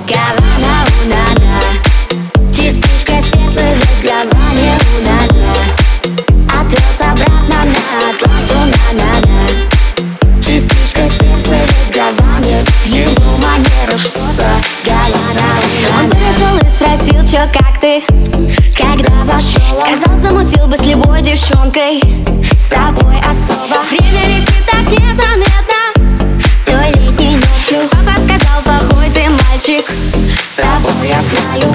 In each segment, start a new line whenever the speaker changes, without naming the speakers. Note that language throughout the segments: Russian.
Гавана, у-на-на. Частичка сердца, ведь Гаване, у-на-на. Отвез обратно на Атланту, на-на-на. Частичка сердца, ведь Гаване. В его манерах что-то Гавана, у-на-на. Он подошел и спросил, чё, как ты? Когда вошел, сказал, замутил бы с любой девчонкой. С тобой особо время летит так незаметно. Той летней ночью папа сказал, плохой ты мальчик. С тобой я знаю,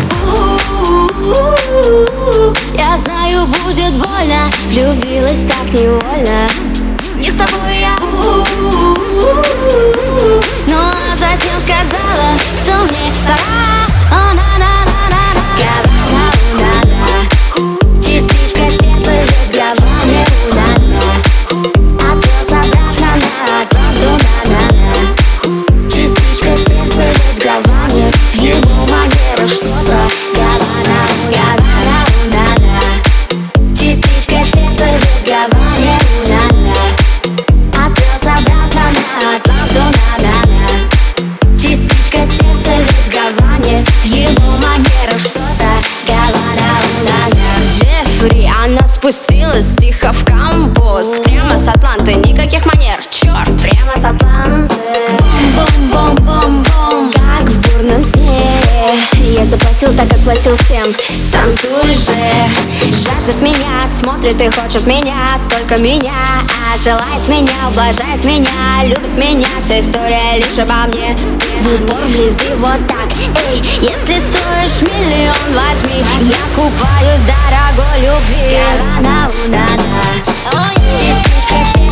я знаю, будет больно. Влюбилась так невольно. Не с тобой я, но затем сказала, что мне пора. О-на-на-на-на-на. Гавана, у-на-на. Частичка сердца, ведь Гаване, у-на-на. Отвез обратно на Атланту, на-на-на. Частичка сердца, ведь Гаване. В его манерах что-то Гавана, Гавана, у-на-на. Частичка сердца, ведь Гаване, у-на-на. Отвез обратно на Атланту, на-на-на. Частичка сердца, ведь Гаване. В его манерах что-то Гавана, у-на-на.
Джеффри, она спустилась тихо в кампус. Прямо с Атланты, никаких манер, черт.
Прямо с Атланты. Бом-бом-бом-бом,
Как в бурном сне. Я заплатил так, как платил всем.
танцуй же.
Жаждет меня, смотрит и хочет меня, только меня. А желает меня, ублажает меня, любит меня. Вся история лишь обо мне.
В упор вблизи вот так.
Эй, если стоишь миллион, возьми. Я купаюсь в дорогой любви.
Гавана, у-на-на.
Ой,
Частичка сердца,